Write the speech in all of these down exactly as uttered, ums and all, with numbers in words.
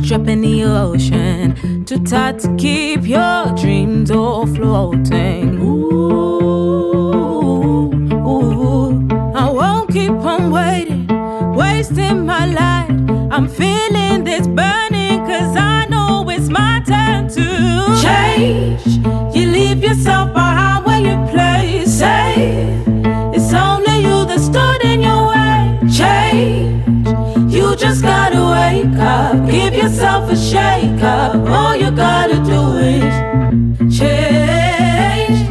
drop in the ocean, too tight to keep your dreams all floating. Ooh, ooh, I won't keep on waiting, wasting my life. I'm feeling this burning, cause I know it's my time to change. You leave yourself behind where you play safe. It's only you that stood in your way. Change. You just gotta wake up, give yourself a shake up. All you gotta do is change,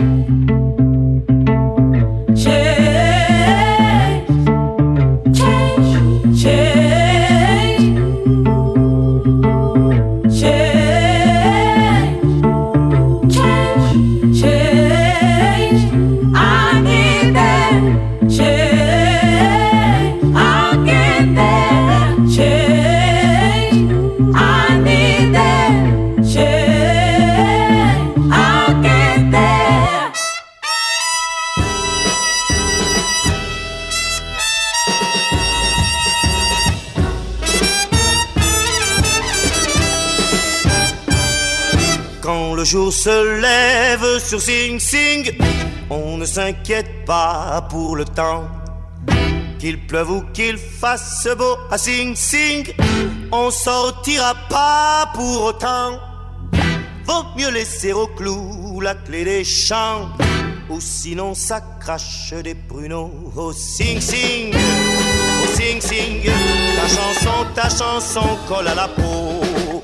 change, change, change, change, change, change. I need that change. Le jour se lève sur Sing Sing, on ne s'inquiète pas pour le temps. Qu'il pleuve ou qu'il fasse beau à Sing Sing, on sortira pas pour autant. Vaut mieux laisser au clou la clé des champs, ou sinon ça crache des pruneaux. Oh Sing Sing, oh Sing Sing, ta chanson, ta chanson colle à la peau.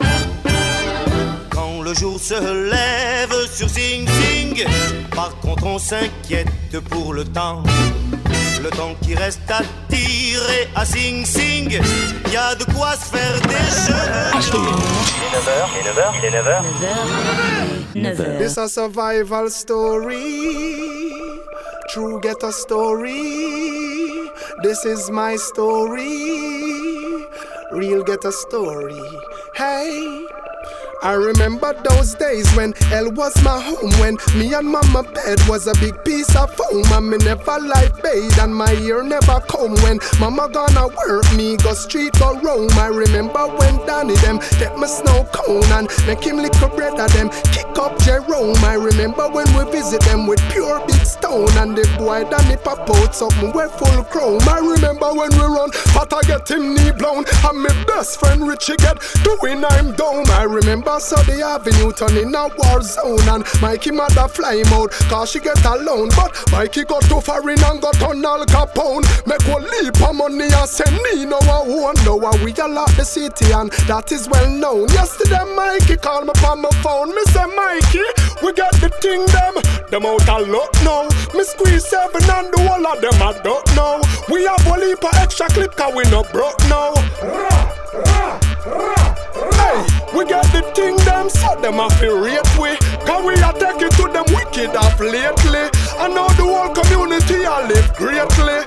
Le jour se lève sur Sing Sing, par contre on s'inquiète pour le temps. Le temps qui reste à tirer à Sing Sing, y a de quoi se faire des cheveux. Il est neuf heures, il est neuf heures, il est neuf heures. neuf heures. This a survival story, true ghetto story. This is my story, real ghetto story. Hey, I remember those days when hell was my home, when me and mama bed was a big piece of foam, and me never life bathe and my ear never come. When mama gonna work, me go street go roam. I remember when Danny them get me snow cone and make him lick a bread at them kick up Jerome. I remember when we visit them with pure big stone, and the boy Danny pop out something we full chrome. I remember when we run, but I get him knee blown, and my best friend Richie get doing I'm down. I remember so the avenue turn in a war zone, and Mikey mother fly him out cause she get alone. But Mikey got too foreign and got on Al Capone. Make one leap of money and send me no one. Now we a lot the city and that is well known. Yesterday Mikey called me on my phone. Me say Mikey, we got the thing them, them out a lot now. Me squeeze seven and the whole of them I don't know. We have one leap of extra clip cause we no broke now. Hey, we got the thing them, so them have to rate we, cause we are taking to them wicked off lately. And now the whole community I live greatly.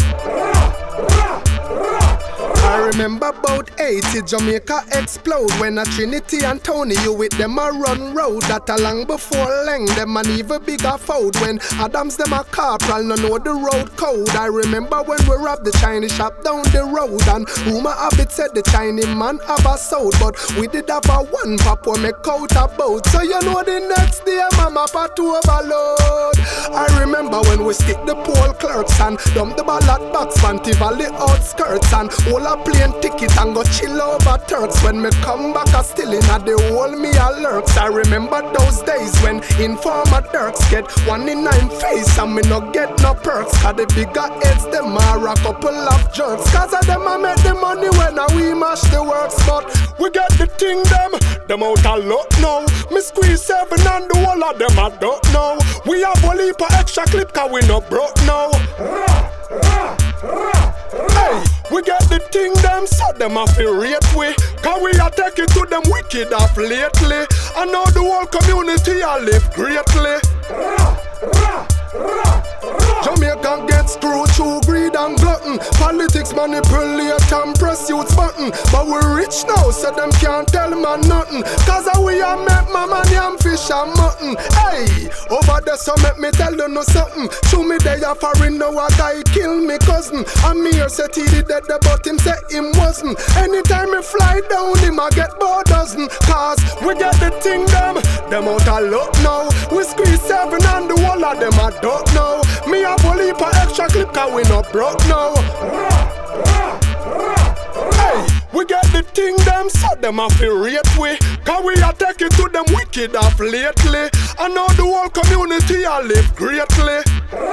I remember about eighty Jamaica explode when a Trinity and Tony you with them a run road. That a long before Leng them an even bigger fold. When Adams them a corporal no know the road code. I remember when we robbed the Chinese shop down the road, and rumor of it said the Chinese man have a sold, but we did have a one pop when make out a boat. So you know the next day mama pat to overload. I remember when we stick the poll clerks and dump the ballot box Fanti Valley outskirts, and all a plane ticket and go chill over Turks. When me come back a still in a the whole me a lurks. I remember those days when informer Turks get one in nine face and me no get no perks, cause the bigger heads them are a couple of jerks. Cause of them I make the money when I we mash the works. But we get the thing them, them out a lot now. Me squeeze seven and the whole of them I don't know. We have a leap of extra clip cause we no broke now. Hey, we get the thing them, so them have to rate we, cause we are taking to them wicked off lately. And now the whole community I live greatly. Jamaican get screwed through greed and glutton. Politics manipulate and press youth's button. But we rich now, so them can't tell man nothing. Cause we a make mama yam fish and mutton. Hey, over there so make me tell you no something. Show me they a foreign now a guy kill me cousin. And me here said he did dead but him say him wasn't. Anytime me fly down him I get borders. reason, cause we get the thing them. Them out of luck now. We squeeze seven and the whole of them a duck now. Me a bully for extra clip cause we not broke now. Hey, we get the thing them, so them a feel rate we. Cause we are taking to them wicked off lately. And now the whole community a live greatly.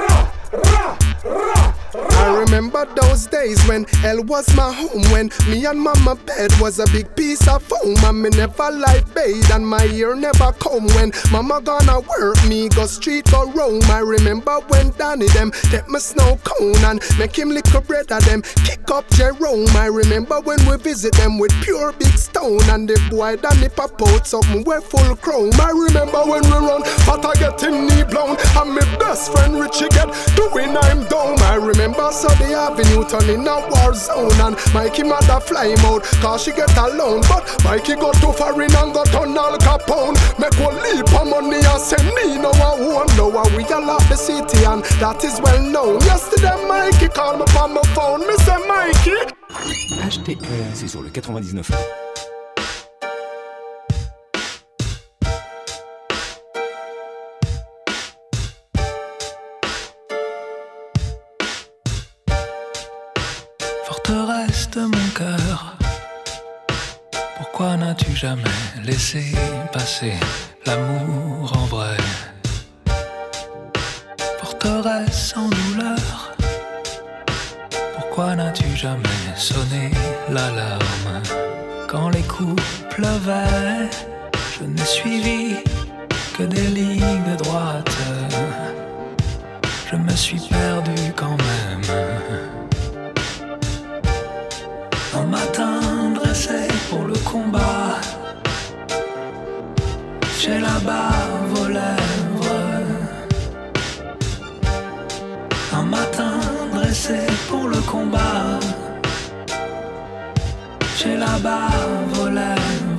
I remember those days when hell was my home, when me and mama bed was a big piece of foam, and me never light bathe and my ear never comb. When mama gonna work, me go street go roam. I remember when Danny them take my snow cone and make him lick a bread of them kick up Jerome. I remember when we visit them with pure big stone, and the boy Danny pop out something we full chrome. I remember when we run, but I get him knee blown, and my best friend Richie get doing I'm dome. I remember Sunday Avenue turning a war zone, and Mikey mother fly him out cause she get alone. But Mikey got too foreign and got on Al Capone. Make one leap of money and send me no one. Now we all up the city and that is well known. Yesterday Mikey called me on my phone. Me say Mikey H T R, c'est sur le quatre-vingt-dix-neuf. Forteresse de mon cœur, pourquoi n'as-tu jamais laissé passer l'amour en vrai? Forteresse sans douleur, pourquoi n'as-tu jamais sonné l'alarme? Quand les coups pleuvaient, je n'ai suivi que des lignes droites. Je me suis perdu quand même. Un matin dressé pour le combat, j'ai la bave aux lèvres. Un matin dressé pour le combat, j'ai la bave aux lèvres.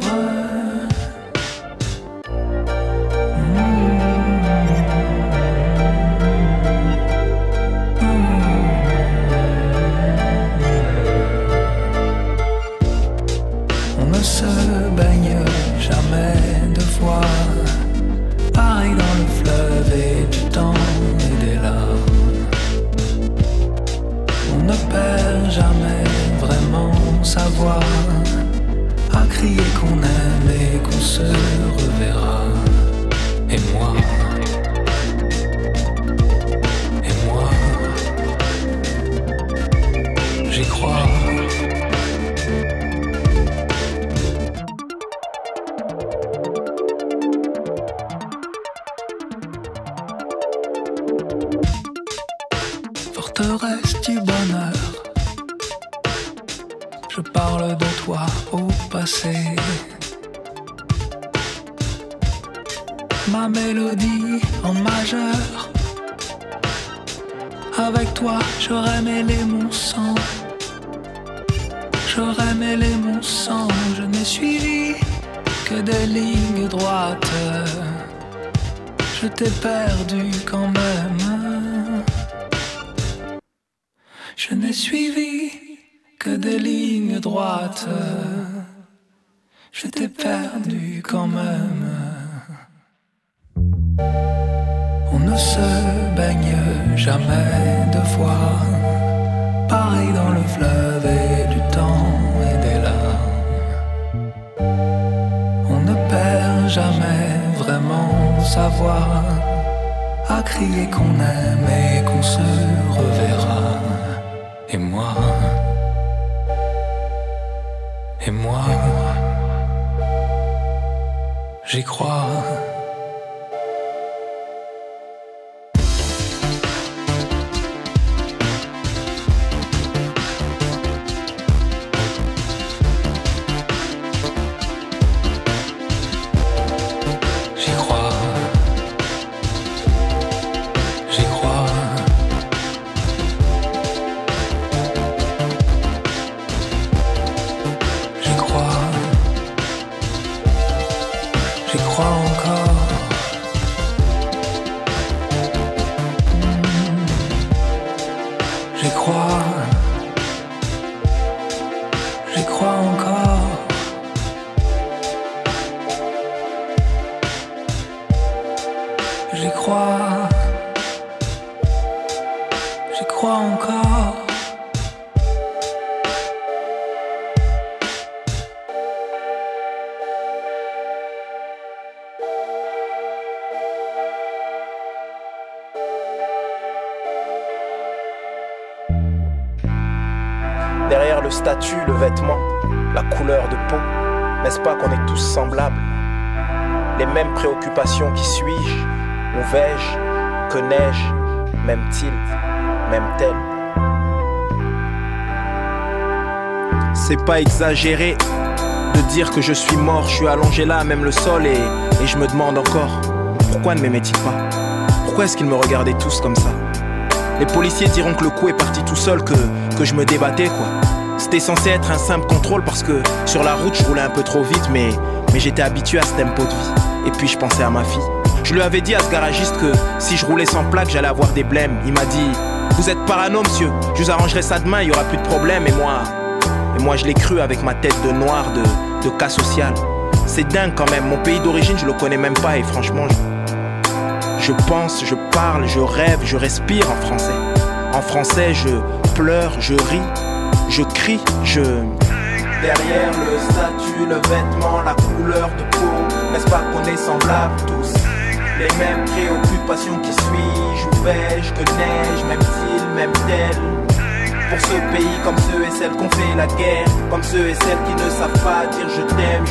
Se baigne jamais deux fois, pareil dans le fleuve et du temps et des larmes. On ne perd jamais vraiment sa voix, à crier qu'on aime et qu'on se reverra. Et moi, et moi, j'y crois. Forteresse du bonheur, je parle de toi au passé. Ma mélodie en majeur, avec toi j'aurais mêlé mon sang. J'aurais mêlé mon sang, je n'ai suivi que des lignes droites. Je t'ai perdu quand même. Je n'ai suivi que des lignes droites. Je t'ai perdu quand même. On ne se baigne jamais deux fois, pareil dans le fleuve et du temps et des larmes. On ne perd jamais vraiment sa voix, à crier qu'on aime et qu'on se reverra. Et moi, et moi, j'y crois. j'y crois, j'y crois encore. Derrière le statut, le vêtement, la couleur de peau, n'est-ce pas qu'on est tous semblables? Les mêmes préoccupations, qui suis-je? Où vais-je? Que n'ai-je? M'aime-t-il? M'aime-t-elle? C'est pas exagéré de dire que je suis mort. Je suis allongé là, même le sol, et, et je me demande encore, pourquoi ne m'aimaient-ils pas? Pourquoi est-ce qu'ils me regardaient tous comme ça? Les policiers diront que le coup est parti tout seul, que, que je me débattais quoi. C'était censé être un simple contrôle parce que sur la route je roulais un peu trop vite, mais, mais j'étais habitué à ce tempo de vie. Et puis je pensais à ma fille. Je lui avais dit à ce garagiste que si je roulais sans plaque j'allais avoir des blêmes. Il m'a dit, vous êtes parano monsieur, je vous arrangerai ça demain, il y aura plus de problème. Et moi, et moi je l'ai cru avec ma tête de noir de, de cas social. C'est dingue quand même, mon pays d'origine je le connais même pas. Et franchement je, je pense, je parle, je rêve, je respire en français. En français je pleure, je ris, je crie, je... Derrière le statut, le vêtement, la couleur de peau, n'est-ce pas qu'on est semblables tous? Les mêmes préoccupations, qui suis-je? Où vais-je? Que n'ai-je? M'aime-t-il? M'aime-t-elle? Pour ce pays, comme ceux et celles qu'on fait la guerre, comme ceux et celles qui ne savent pas dire je t'aime,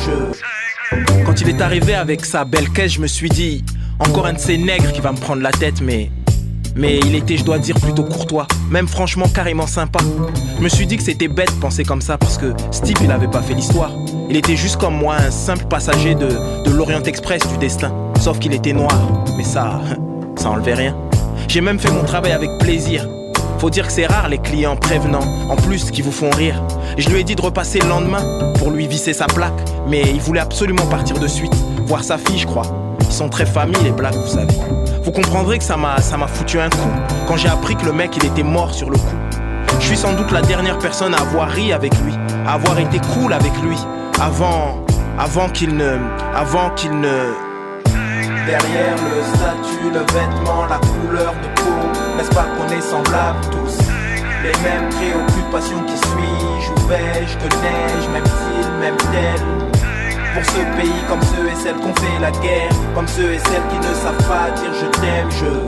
je... Quand il est arrivé avec sa belle caisse, je me suis dit, encore un de ces nègres qui va me prendre la tête, mais... Mais il était, je dois dire, plutôt courtois, même franchement carrément sympa. Je me suis dit que c'était bête de penser comme ça parce que Steve il avait pas fait l'histoire. Il était juste comme moi, un simple passager de, de l'Orient Express du destin. Sauf qu'il était noir, mais ça, ça enlevait rien. J'ai même fait mon travail avec plaisir. Faut dire que c'est rare les clients prévenants, en plus qui vous font rire. Je lui ai dit de repasser le lendemain pour lui visser sa plaque, mais il voulait absolument partir de suite, voir sa fille je crois. Ils sont très familles les blacks vous savez. Vous comprendrez que ça m'a, ça m'a foutu un coup quand j'ai appris que le mec il était mort sur le coup. Je suis sans doute la dernière personne à avoir ri avec lui, à avoir été cool avec lui, avant, avant qu'il ne, avant qu'il ne... Derrière le statut, le vêtement, la couleur de peau, n'est-ce pas qu'on est semblables tous? Les mêmes préoccupations, qui suis-je? Où vais-je? Que n'ai-je? M'aime-t-il? M'aime-t-elle? Pour ce pays, comme ceux et celles qu'on fait la guerre, comme ceux et celles qui ne savent pas dire je t'aime,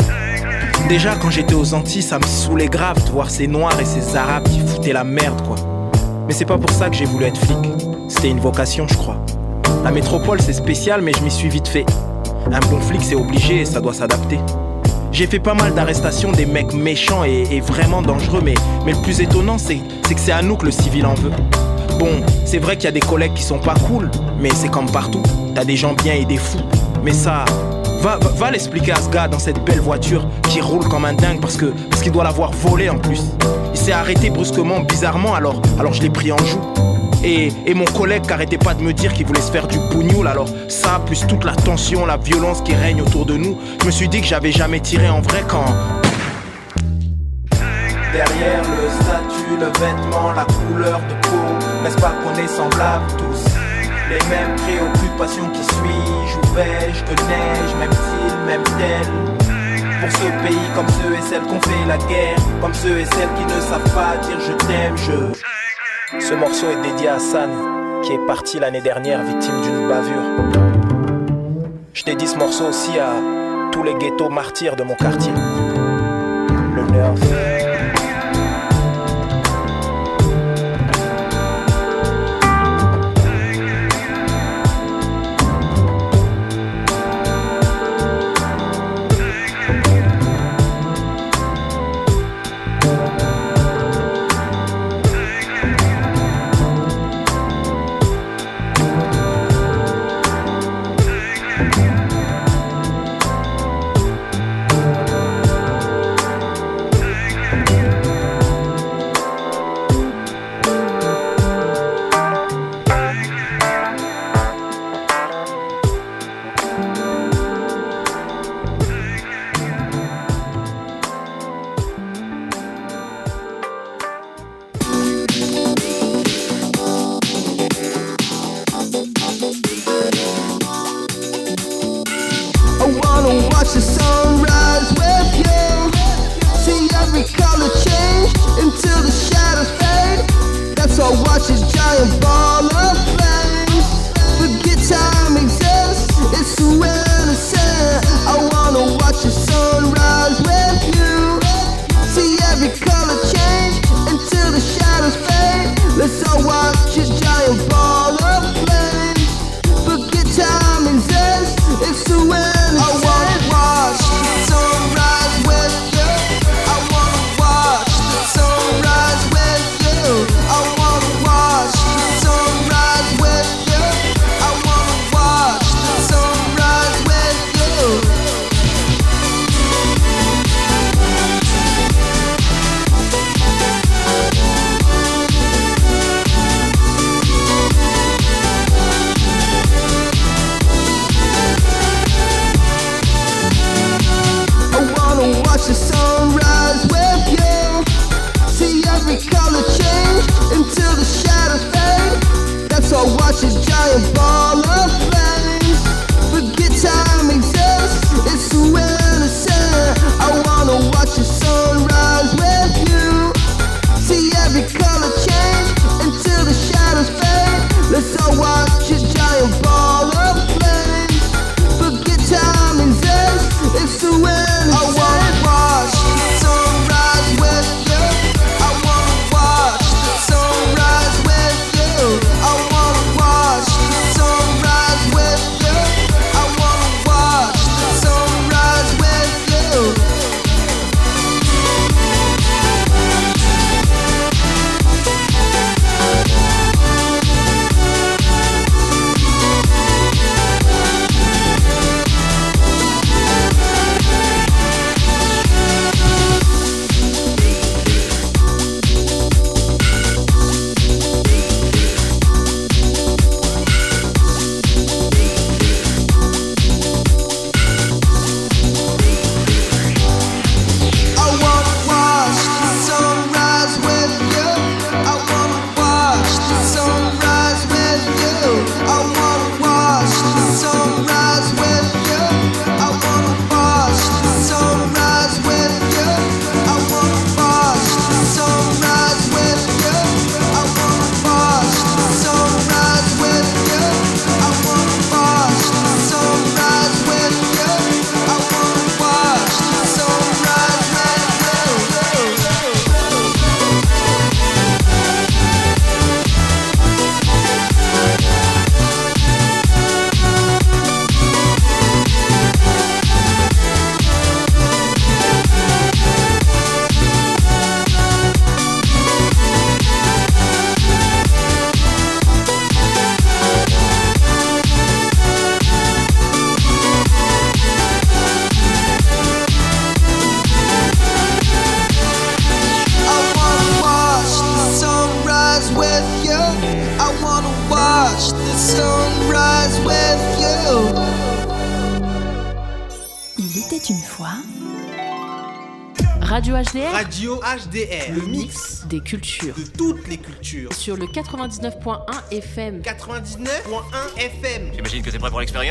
je... Déjà quand j'étais aux Antilles, ça me saoulait grave de voir ces noirs et ces arabes qui foutaient la merde quoi. Mais c'est pas pour ça que j'ai voulu être flic, c'était une vocation je crois. La métropole c'est spécial mais je m'y suis vite fait. Un bon flic c'est obligé et ça doit s'adapter. J'ai fait pas mal d'arrestations des mecs méchants et, et vraiment dangereux, mais, mais le plus étonnant c'est, c'est que c'est à nous que le civil en veut. Bon, c'est vrai qu'il y a des collègues qui sont pas cool, mais c'est comme partout, t'as des gens bien et des fous. Mais ça, va, va, va l'expliquer à ce gars dans cette belle voiture qui roule comme un dingue parce que parce qu'il doit l'avoir volé en plus. Il s'est arrêté brusquement, bizarrement, alors, alors je l'ai pris en joue. Et, et mon collègue qui arrêtait pas de me dire qu'il voulait se faire du bougnoul. Alors ça, plus toute la tension, la violence qui règne autour de nous, je me suis dit que j'avais jamais tiré en vrai quand... Derrière le statut, le vêtement, la couleur de peau, n'est-ce pas qu'on est semblables tous? Les mêmes préoccupations, qui suis-je? Où vais-je? Que n'ai-je? M'aime-t-il? M'aime-t-elle? Pour ce pays, comme ceux et celles qu'on fait la guerre, comme ceux et celles qui ne savent pas dire je t'aime, je... Ce morceau est dédié à San, qui est parti l'année dernière victime d'une bavure. Je dédie ce morceau aussi à tous les ghettos martyrs de mon quartier. Le Nerf. watch this giant ball of flames. Forget time exists, it's too innocent. I wanna watch the sunrise with you. See every color change until the shadows fade. Let's all watch this giant ball of flames. Forget time exists, it's too innocent. I wanna watch the sunrise with you. I wanna watch the sunrise with you. I wanna watch the sunrise with you. I wanna watch the sunrise with you. Watch the sunrise with you. See every color change until the shadows fade. That's all. Watch this giant ball of flames. Forget time exists, it's too innocent. I wanna watch the sunrise with you. See every color change until the shadows fade. Let's all watch this giant ball of flames. Forget time exists, it's too innocent. I wanna watch the sunrise with you. I wanna watch the sunrise with you. I wanna watch the sunrise with you. I wanna watch the sunrise with you. Radio H D R. Radio H D R. Le mix des cultures. De toutes les cultures. Sur le quatre-vingt-dix-neuf point un F M. quatre-vingt-dix-neuf point un F M. J'imagine que t'es prêt pour l'expérience ?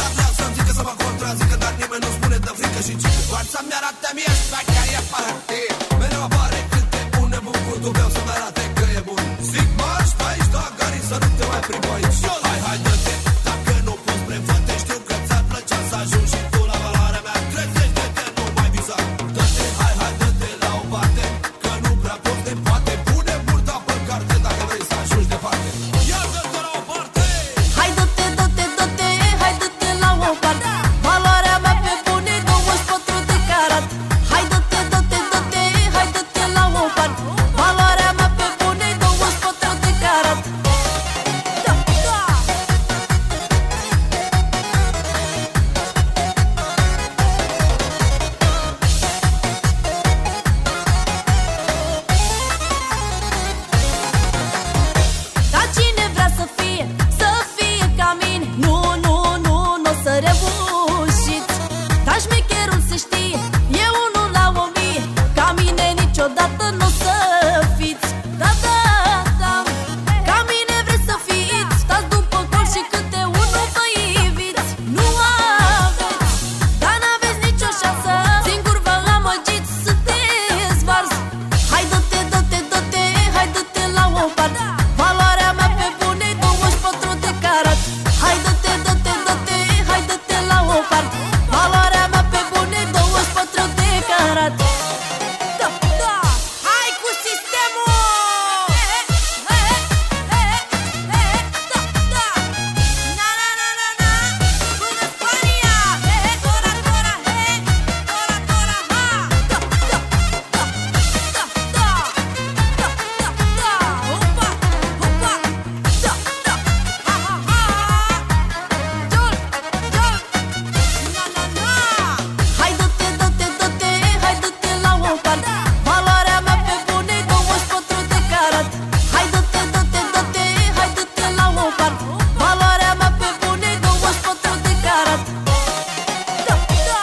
Dar vreau să-mi zică să mă contrazică, dar nimeni nu spune de frică și cică. Doar să-mi arată mie șmecherie e parte. Mereu apare când te pune bun cu dubeu să-mi arate că e bun. Zic marș pe aici, da, gari, să nu te mai prind aici. Hai, hai, dă-te, dacă nu poți prefă-te, știu că ți-ar plăcea să ajungi și tu la valoarea mea. Trezește-te, nu mai visa. Dă-te, hai, hai, dă-te la o parte, că nu prea poți de poate. Pune burta pe carte dacă vrei să ajungi departe. Ia dă-te la o parte. Hai dă-te, dă-te, dă-te, hai dă-te la o parte. Valoarea mea pe bune douăzeci și patru de carat. Hai dă-te, dă-te, dă-te, hai dă-te la o parte. Valoarea mea pe bune douăzeci și patru de carat. Da, da. Dar cine vrea să fie, să fie ca mine. Nu, nu, nu, n-o să reușiți. Dar șmecherul se știe, e unul la o mie. Ca mine niciodată n-o să fiți. Da, da, da. Ca mine vreți să fiți. Stați după col și câte unul vă iviți. Nu aveți, dar n-aveți nicio șansă. Singur vă amăgiți, sunteți vars. Hai dă-te, dă-te, dă-te, hai dă-te la o parte. Valoarea mea pe bune douăzeci și patru de carat. Hai dă-te, dă-te, dă-te, hai dă-te la o parte. Valoarea mea pe bune douăzeci și patru de carat. Da, da. Hai cu sistemul. Da, da. Na, na, na, na, na. Până Spania. Tora, tora, he. Tora, tora, ha. Da, da, da. Da, da. Da, da, da. Opa, opa. Da, da. Ha, ha, ha. Jol, jol. Na, na, na. Hai dă-te, dă-te, dă-te, hai dă-te la o parte. Valoarea mea pe bune douăzeci și patru de carat. Hai dă-te, dă-te, dă-te, hai dă-te la o parte. Valoarea mea pe bune douăzeci și patru de carat. Da, da.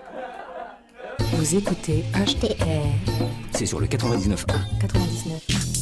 Vous écoutez H T R. C'est sur le quatre-vingt-dix-neuf point un. quatre-vingt-dix-neuf.